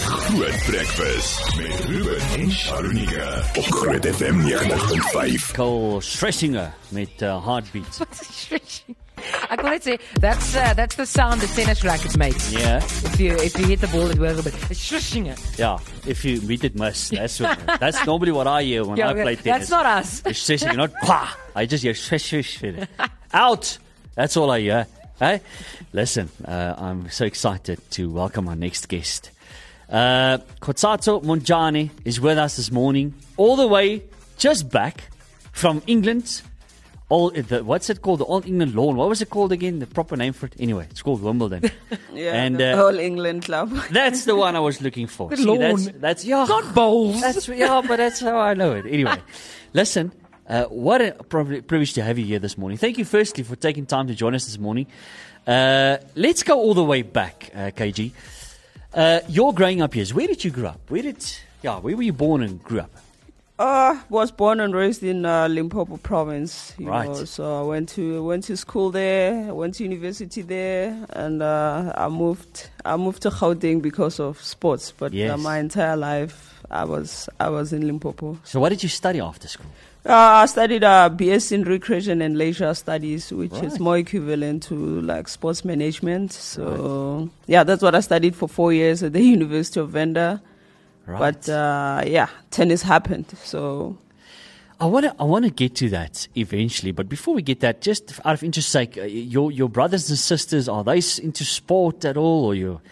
Groot Breakfast met Ruben en Sharonika op Groot FM 90.5. Cole Schlesinger met Heartbeat. Stretching. I can let's say that's the sound the tennis racket makes. Yeah. If you hit the ball, it will go. It's stretching it. Yeah, if you beat it, miss. That's normally what I hear when I play tennis. That's not us. It's stretching, not pa. I just hear swish. Out. That's all I hear. Hey, listen, I'm so excited to welcome our next guest. Kotsato Monjane is with us this morning, all the way just back from England. What's it called? The All England Lawn. What was it called again? The proper name for it? Anyway, it's called Wimbledon. Yeah, and the All England Club. That's the one I was looking for. The See, lawn. that's yeah. Not bowls. But that's how I know it. Anyway, listen. What a privilege to have you here this morning. Thank you, firstly, for taking time to join us this morning. Let's go all the way back, KG. You're growing up here. Where did you grow up? Where were you born and grew up? Was born and raised in Limpopo province. You Right. know, so I went to school there, went to university there, and I moved to Gauteng because of sports. But Yes. my entire life, I was in Limpopo. So what did you study after school? I studied BS in Recreation and Leisure Studies, which Right. is more equivalent to like sports management. So yeah, that's what I studied for 4 years at the University of Venda. Right. But tennis happened. So I want to get to that eventually, but before we get that, just out of interest's sake, your brothers and sisters, are they into sport at all, or you?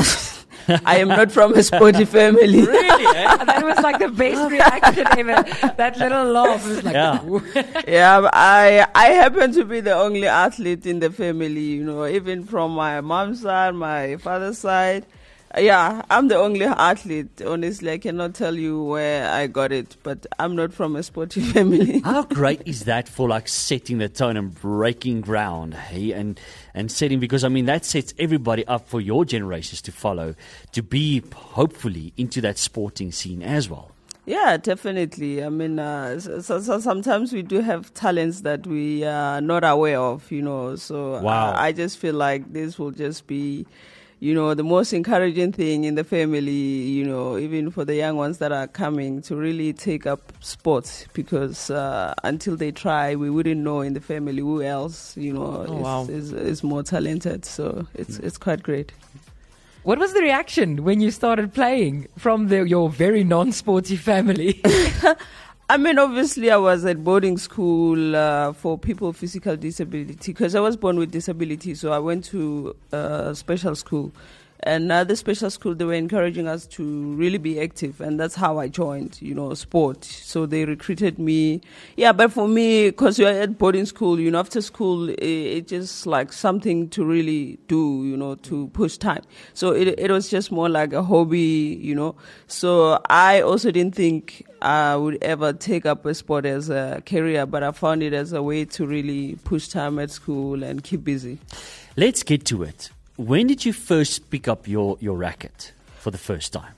I am not from a sporty family. Really? That was like the best reaction ever. That little laugh was like, Yeah. Yeah, but I happen to be the only athlete in the family, you know, even from my mom's side, my father's side. Yeah, I'm the only athlete. Honestly, I cannot tell you where I got it, but I'm not from a sporty family. How great is that for like setting the tone and breaking ground, hey, and setting, because I mean that sets everybody up for your generations to follow, to be hopefully into that sporting scene as well. Yeah, definitely. I mean, so sometimes we do have talents that we are not aware of, you know. So Wow. I just feel like this will just be, you know, the most encouraging thing in the family, you know, even for the young ones that are coming to really take up sports, because until they try, we wouldn't know in the family who else, you know, is more talented. So it's quite great. what was the reaction when you started playing from your very non-sporty family? I mean, obviously, I was at boarding school for people with physical disability, because I was born with disability. So I went to special school. And the special school, they were encouraging us to really be active. And that's how I joined, you know, sport. So they recruited me. Yeah, but for me, because you're at boarding school, you know, after school, it's just like something to really do, you know, to push time. So it was just more like a hobby, you know. So I also didn't think I would ever take up a sport as a career, but I found it as a way to really push time at school and keep busy. Let's get to it. When did you first pick up your racket for the first time?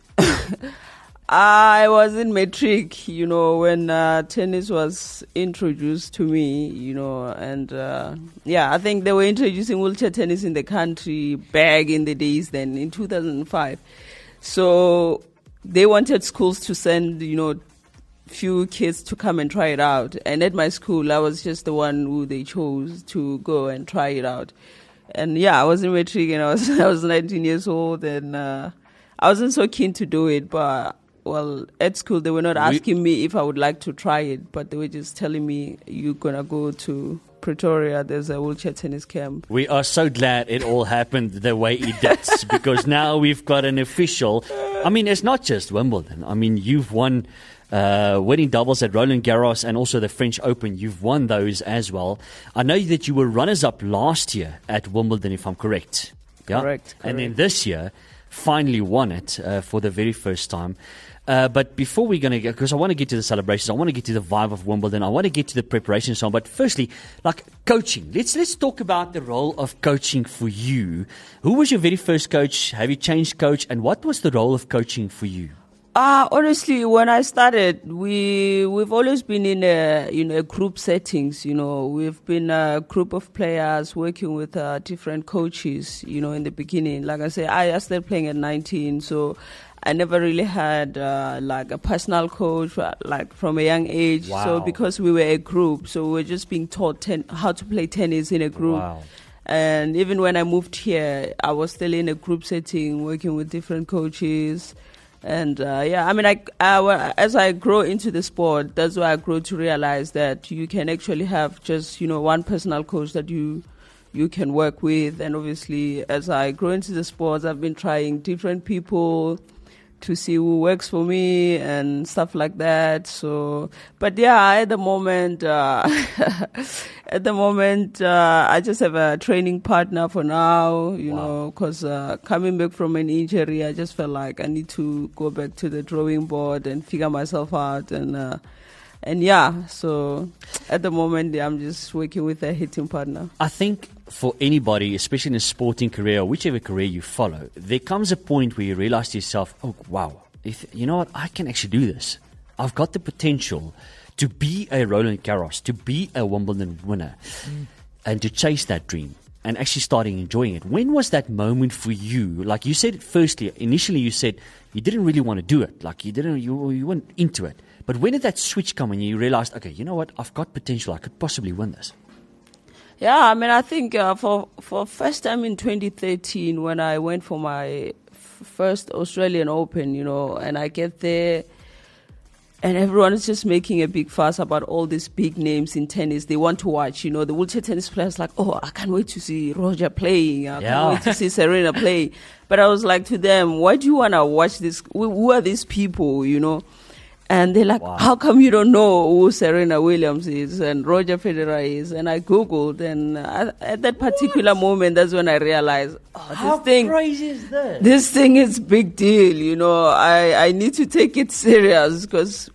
I was in matric, you know, when tennis was introduced to me, you know, and I think they were introducing wheelchair tennis in the country back in the days then, in 2005. So they wanted schools to send, you know, few kids to come and try it out. And at my school, I was just the one who they chose to go and try it out. And yeah, I was in matric and I was 19 years old, and I wasn't so keen to do it. But well, at school they were not asking me if I would like to try it, but they were just telling me, "You're gonna go to Pretoria. There's a wheelchair tennis camp." We are so glad it all happened the way it did, because now we've got an official. I mean, it's not just Wimbledon. I mean, you've won winning doubles at Roland Garros and also the French Open. You've won those as well. I know that you were runners-up last year at Wimbledon, if I'm correct. Yeah? Correct. And then this year, finally won it for the very first time. But before we're going to go, because I want to get to the celebrations, I want to get to the vibe of Wimbledon, I want to get to the preparation and so on. But firstly, like coaching. Let's talk about the role of coaching for you. Who was your very first coach? Have you changed coach? And what was the role of coaching for you? Honestly, when I started, we've always been in a group settings. You know, we've been a group of players working with different coaches. You know, in the beginning, like I said, I started playing at 19, so I never really had like a personal coach, like from a young age. Wow. So because we were a group, so we were just being taught how to play tennis in a group. Wow. And even when I moved here, I was still in a group setting, working with different coaches. And yeah, I mean, as I grow into the sport, that's why I grow to realize that you can actually have just, one personal coach that you can work with. And obviously, as I grow into the sports, I've been trying different people to see who works for me and stuff like that. So, but yeah, at the moment, I just have a training partner for now, because coming back from an injury, I just felt like I need to go back to the drawing board and figure myself out. And yeah, so at the moment, I'm just working with a hitting partner. I think for anybody, especially in a sporting career or whichever career you follow, there comes a point where you realize to yourself, oh, wow, you know what, I can actually do this. I've got the potential to be a Roland Garros, to be a Wimbledon winner, and to chase that dream and actually starting enjoying it. When was that moment for you? Like you said, initially you said you didn't really want to do it. Like you weren't into it. But when did that switch come and you realized, okay, you know what, I've got potential, I could possibly win this? Yeah, I mean, I think for first time in 2013 when I went for my first Australian Open, and I get there and everyone is just making a big fuss about all these big names in tennis. They want to watch, the wheelchair tennis players like, oh, I can't wait to see Roger playing. I can't wait to see Serena play. But I was like to them, why do you want to watch this? Who are these people, And they're like, How come you don't know who Serena Williams is and Roger Federer is? And I Googled, and at that particular moment, that's when I realized, how crazy is this? This thing is big deal, I need to take it serious because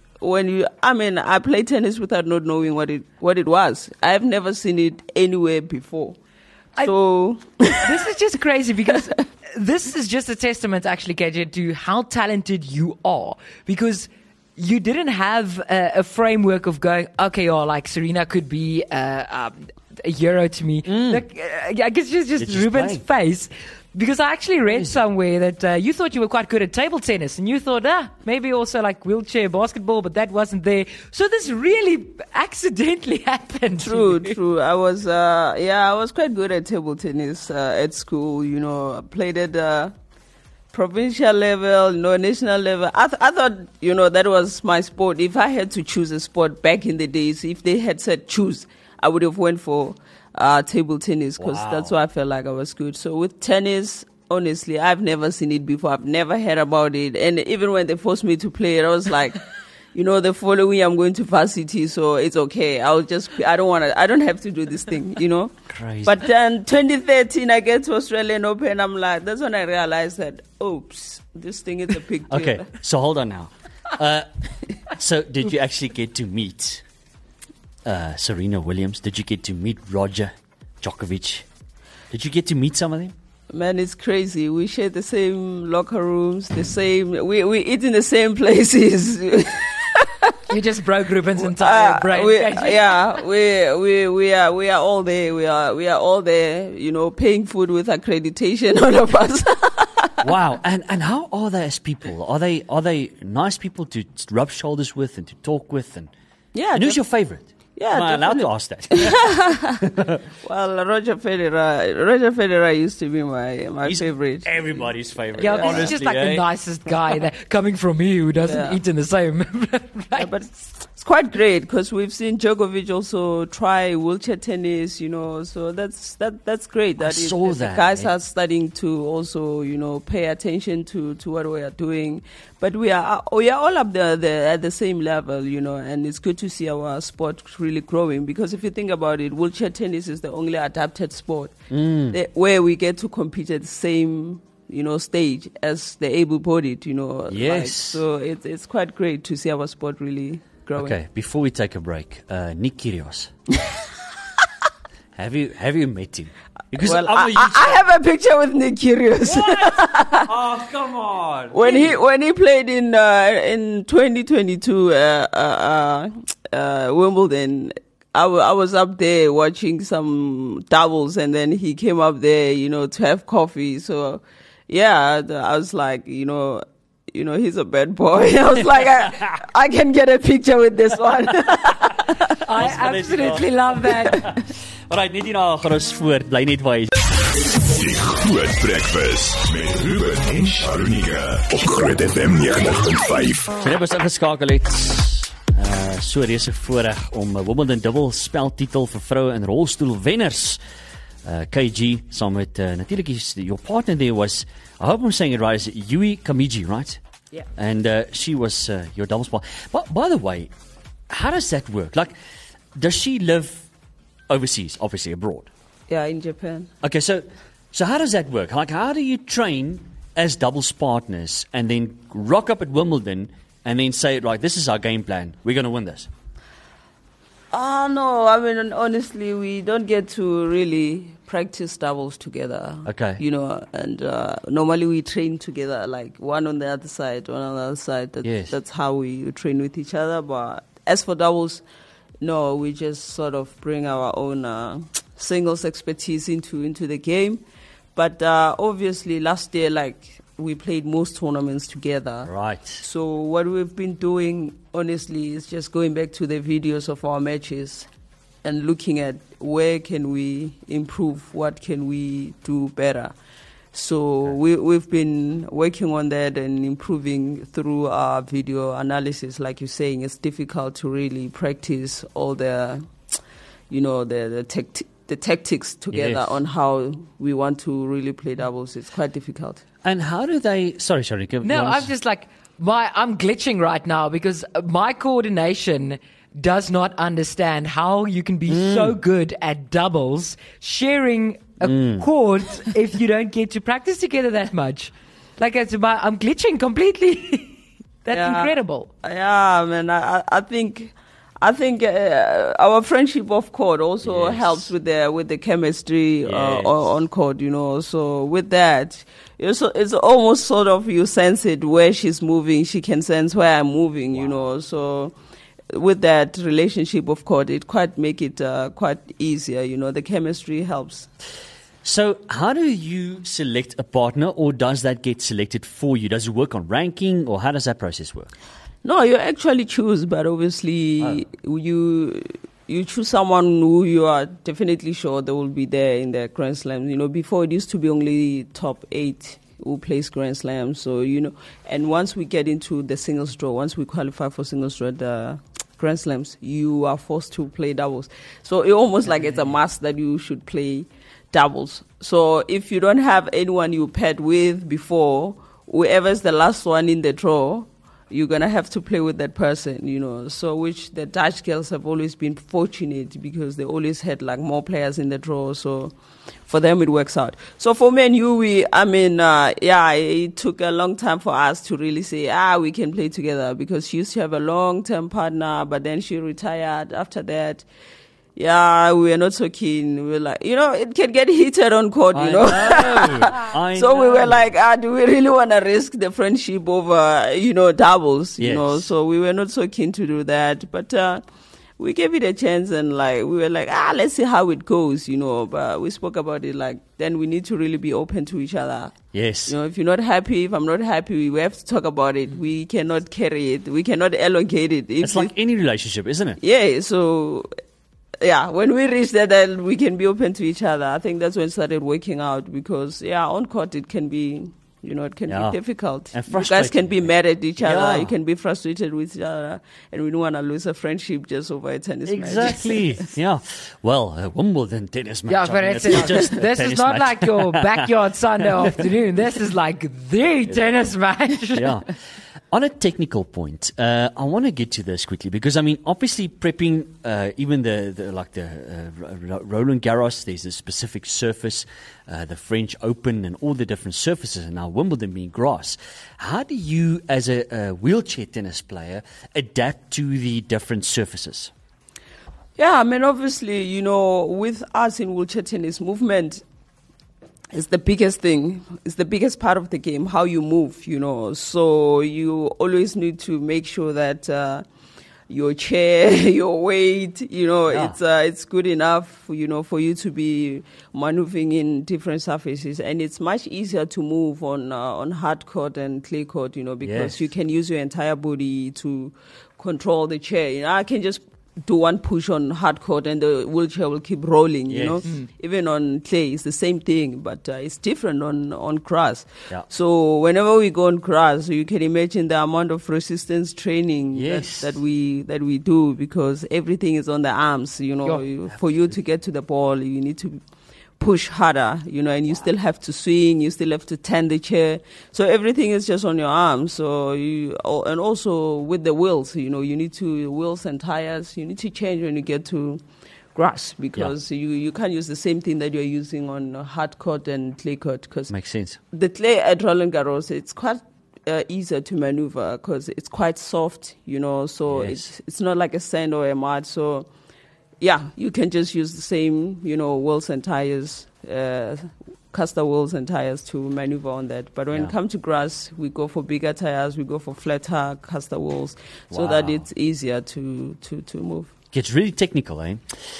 I played tennis without not knowing what it was. I've never seen it anywhere before. This is just crazy because this is just a testament, actually, KJ, to how talented you are, because you didn't have a framework of going, okay, like Serena could be a hero to me. Like, I guess just Ruben's face. Because I actually read somewhere that you thought you were quite good at table tennis, and you thought, maybe also like wheelchair basketball, but that wasn't there. So this really accidentally happened. True. I was quite good at table tennis at school. I played at provincial level, national level. I thought, that was my sport. If I had to choose a sport back in the days, if they had said choose, I would have went for table tennis because that's why I felt like I was good. So with tennis, honestly, I've never seen it before. I've never heard about it. And even when they forced me to play it, I was like, the following I'm going to varsity, so it's okay. I don't have to do this thing, Crazy. But then 2013, I get to Australian Open. I'm like, that's when I realized that, oops, this thing is a big deal. Okay, so hold on now. So did you actually get to meet Serena Williams? Did you get to meet Roger Djokovic? Did you get to meet some of them? Man, it's crazy. We share the same locker rooms, we eat in the same places. You just broke Ruben's entire brain. We are all there. We are all there, paying food with accreditation, all of us. Wow. And how are they as people? Are they nice people to rub shoulders with and to talk with? And who's your favorite? Yeah, am I allowed to ask that? Well, Roger Federer used to be my favorite. Everybody's favorite. Yeah, honestly, he's just like the nicest guy that, coming from me who doesn't eat in the same. Right? Yeah, but it's quite great because we've seen Djokovic also try wheelchair tennis, so that's great. The guys are starting to also, pay attention to what we are doing. But we are all up there at the same level, and it's good to see our sport really growing because if you think about it, wheelchair tennis is the only adapted sport where we get to compete at the same stage as the able-bodied, Yes. So it's quite great to see our sport really growing. Okay, before we take a break, Nick Kyrgios. Have you met him? Because I have a picture with Nick Kyrgios. Oh, come on! When he played in 2022 Wimbledon, I was up there watching some doubles, and then he came up there, to have coffee. So, yeah, I was like, he's a bad boy. I was like, I can get a picture with this one. I absolutely love that. Alright, net hierna gaan ons voort. Bly net waar jy is. Die Groot Breakfast met Ruben en Sharunika op Groot FM 90.5. So net was ingeskakel het. So reuse voorreg om Wimbledon dubbel speltitel vir vroue in rolstoelwenners. KG saam met natuurlik your partner there was, I hope I'm saying it right, is Yui Kamiji, right? Yeah. And she was your doubles partner. But by the way, how does that work? Like, does she live overseas, obviously abroad? Yeah, in Japan. Okay, so how does that work? Like, how do you train as doubles partners and then rock up at Wimbledon and then say, right, this is our game plan, we're going to win this? No, I mean, honestly, we don't get to really practice doubles together. Okay. And normally we train together, like one on the other side, one on the other side. Yes. That's how we train with each other. But as for doubles, no, we just sort of bring our own singles expertise into the game. But obviously, last year, like, we played most tournaments together. Right. So what we've been doing, honestly, is just going back to the videos of our matches and looking at where can we improve, what can we do better. So we've been working on that and improving through our video analysis. Like you're saying, it's difficult to really practice all the tactics together. Yes. On how we want to really play doubles. It's quite difficult. And how do they... Sorry, No, I'm just like, I'm glitching right now because my coordination does not understand how you can be so good at doubles, sharing a court if you don't get to practice together that much. Like, I'm glitching completely. That's incredible. Yeah, man, I think our friendship off court also helps with the chemistry on court, So with that, it's almost sort of you sense it where she's moving. She can sense where I'm moving, So with that relationship of court, it quite make it quite easier. The chemistry helps. So how do you select a partner, or does that get selected for you? Does it work on ranking, or how does that process work? No, you actually choose, but obviously you choose someone who you are definitely sure they will be there in the Grand Slam. Before it used to be only top 8 who plays Grand Slam. So, and once we get into the singles draw, once we qualify for singles draw, the Grand Slams, you are forced to play doubles. So it almost like it's a must that you should play doubles. So if you don't have anyone you paired with before, whoever's the last one in the draw, you're going to have to play with that person, So which the Dutch girls have always been fortunate because they always had like more players in the draw. So for them, it works out. So for me and you, it took a long time for us to really say, we can play together because she used to have a long-term partner, but then she retired after that. Yeah, we were not so keen. We were like, it can get heated on court, I So know. we were like, do we really want to risk the friendship over, doubles, Yes. So we were not so keen to do that. But we gave it a chance and we were like, let's see how it goes, But we spoke about it then we need to really be open to each other. Yes. If you're not happy, if I'm not happy, we have to talk about it. We cannot carry it. We cannot elongate it. It's like any relationship, isn't it? Yeah, so... Yeah, when we reach that, then we can be open to each other. I think that's when it started working out because, on court it can be, it can be difficult. And you guys frustrating. can be mad at each other. Yeah. You can be frustrated with each other. And we don't want to lose a friendship just over a tennis match. Exactly. Yeah. Well, Wimbledon tennis match. Yeah, but I mean, it's not just a this is tennis not match. like your backyard Sunday afternoon. This is like the tennis match. Yeah. On a technical point, I want to get to this quickly because obviously prepping even the Roland Garros, there's a specific surface, the French Open, and all the different surfaces, and now Wimbledon being grass. How do you, as a wheelchair tennis player, adapt to the different surfaces? Yeah, obviously, with us in wheelchair tennis, movement is the biggest thing. It's the biggest part of the game, how you move, So you always need to make sure that your chair, your weight, Yeah. it's good enough, for you to be maneuvering in different surfaces. And it's much easier to move on hard court and clay court, because Yes. you can use your entire body to control the chair. I can just do one push on hard court and the wheelchair will keep rolling, Yes. Even on clay, it's the same thing, but it's different on grass. Yeah. So whenever we go on grass, you can imagine the amount of resistance training Yes. that we do, because everything is on the arms. For you to get to the ball, you need to push harder, and you still have to swing, you still have to turn the chair. So everything is just on your arms. So and also with the wheels, you need to wheels and tires. You need to change when you get to grass, because you can't use the same thing that you're using on hard court and clay court. Because Makes sense. the clay at Roland Garros, it's quite easier to maneuver because it's quite soft, So Yes. it's not like a sand or a mud. So yeah, you can just use the same, wheels and tires, caster wheels and tires to maneuver on that. But when Yeah. it comes to grass, we go for bigger tires, we go for flatter caster wheels, so that Wow. it's easier to move. Gets really technical, eh?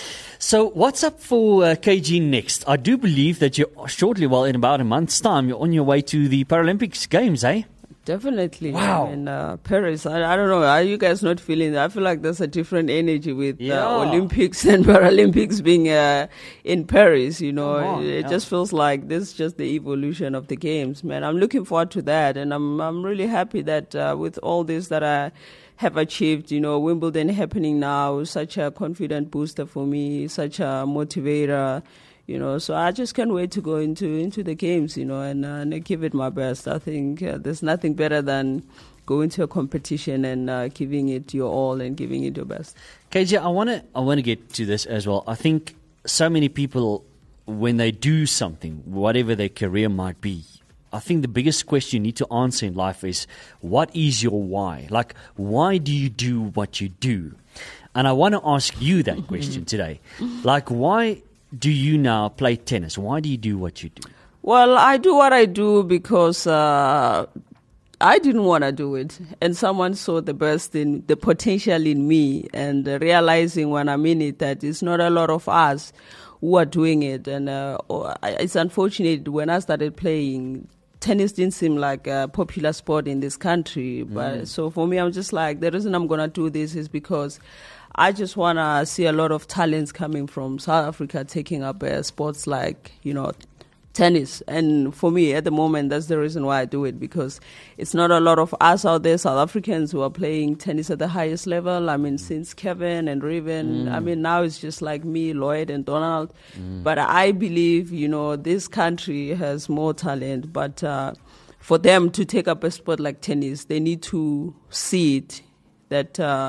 So what's up for KG next? I do believe that you're shortly, well, in about a month's time, you're on your way to the Paralympics Games, eh? Definitely. Wow. In Paris, I don't know. Are you guys not feeling that? I feel like there's a different energy with Yeah. Olympics and Paralympics being in Paris. Come on, It yeah. just feels like this is just the evolution of the games, man. I'm looking forward to that, and I'm really happy that with all this that I have achieved, Wimbledon happening now, such a confident booster for me, such a motivator. So I just can't wait to go into the games, and give it my best. I think there's nothing better than going to a competition and giving it your all and giving it your best. KG, I want to get to this as well. I think so many people, when they do something, whatever their career might be, I think the biggest question you need to answer in life is, what is your why? Like, why do you do what you do? And I want to ask you that question today. Like, why do you now play tennis? Why do you do what you do? Well, I do what I do because I didn't want to do it, and someone saw the potential in me, and realizing when I'm in it that it's not a lot of us who are doing it. And it's unfortunate, when I started playing, tennis didn't seem like a popular sport in this country. But so for me, I'm just like, the reason I'm gonna do this is because I just want to see a lot of talents coming from South Africa taking up sports like, tennis. And for me, at the moment, that's the reason why I do it, because it's not a lot of us out there, South Africans, who are playing tennis at the highest level. I mean, since Kevin and Raven, I mean, now it's just like me, Lloyd and Donald. But I believe, this country has more talent. But for them to take up a sport like tennis, they need to see it, that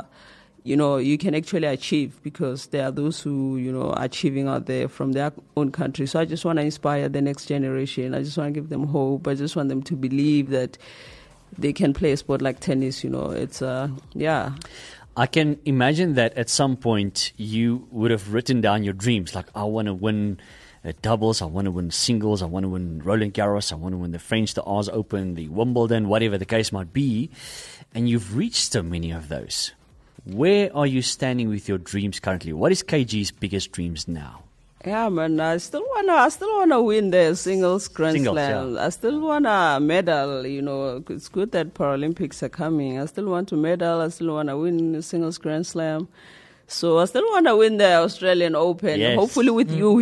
you can actually achieve, because there are those who, are achieving out there from their own country. So I just want to inspire the next generation. I just want to give them hope. I just want them to believe that they can play a sport like tennis. It's, yeah. I can imagine that at some point you would have written down your dreams. Like, I want to win doubles, I want to win singles, I want to win Roland Garros, I want to win the French, the Ars Open, the Wimbledon, whatever the case might be. And you've reached so many of those. Where are you standing with your dreams currently? What is KG's biggest dreams now? Yeah, man, I still wanna win the singles Grand Singles, Slam. yeah. I still want a medal. It's good that Paralympics are coming. I still want to medal. I still want to win the singles Grand Slam. So I still want to win the Australian Open. Yes. Hopefully with you.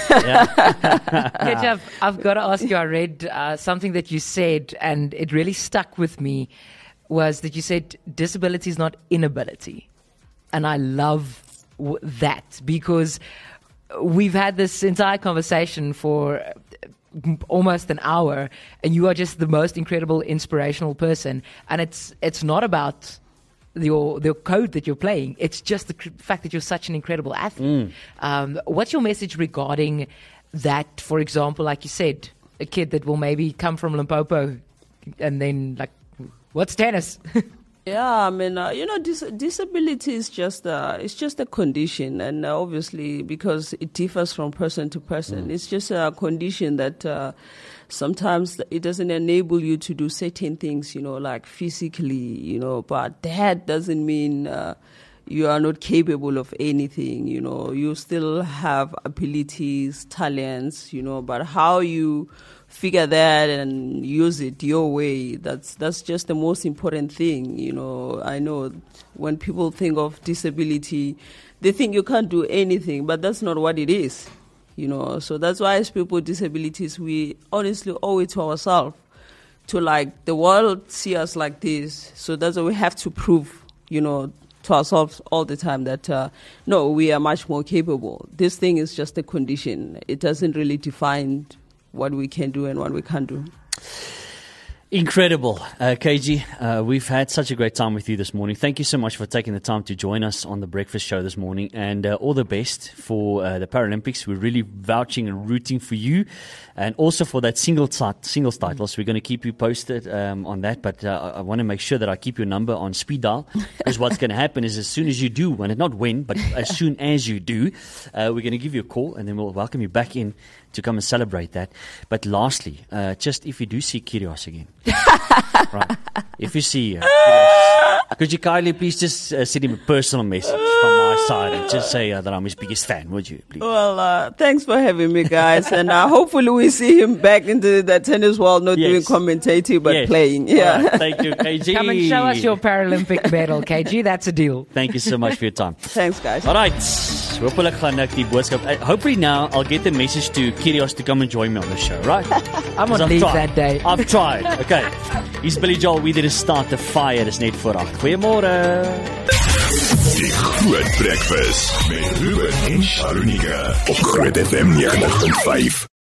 Ketchup, I've got to ask you, I read something that you said, and it really stuck with me, was that you said disability is not inability. And I love that, because we've had this entire conversation for almost an hour, and you are just the most incredible, inspirational person. And it's not about the code that you're playing. It's just the fact that you're such an incredible athlete. What's your message regarding that? For example, like you said, a kid that will maybe come from Limpopo and then like, what's tennis? Yeah, I mean, disability is just it's just a condition, and obviously because it differs from person to person, it's just a condition that sometimes it doesn't enable you to do certain things, like physically, but that doesn't mean you are not capable of anything. You still have abilities, talents, but how you figure that and use it your way, that's just the most important thing. I know when people think of disability, they think you can't do anything, but that's not what it is. So that's why as people with disabilities, we honestly owe it to ourselves to the world see us like this. So that's why we have to prove, to ourselves all the time that, no, we are much more capable. This thing is just a condition. It doesn't really define what we can do and what we can't do. Incredible. KG, we've had such a great time with you this morning. Thank you so much for taking the time to join us on the breakfast show this morning, and all the best for the Paralympics. We're really vouching and rooting for you, and also for that singles title. So we're going to keep you posted on that, but I want to make sure that I keep your number on speed dial, because what's going to happen is as soon as you do, not when, but as soon as you do, we're going to give you a call, and then we'll welcome you back in to come and celebrate that. But lastly, just if you do see Kyrgios again, right? If you see could you kindly please just send him a personal message from my side and just say that I'm his biggest fan, would you, please? Well, thanks for having me, guys, and hopefully we see him back into the tennis world, not doing commentating but playing. Yeah. Right, thank you, KG. Come and show us your Paralympic medal, KG. That's a deal. Thank you so much for your time. Thanks, guys. All right. Hopefully now I'll get the message to Kyrgios to come and join me on the show, right? I'm on leave that day. I've tried. Okay. Hier's Billy Joel, wie dit is start the fire. Dis net voor 8. Goeiemôre. Die Groot Breakfast met Ruben en Sharunika op Groot FM 90.5.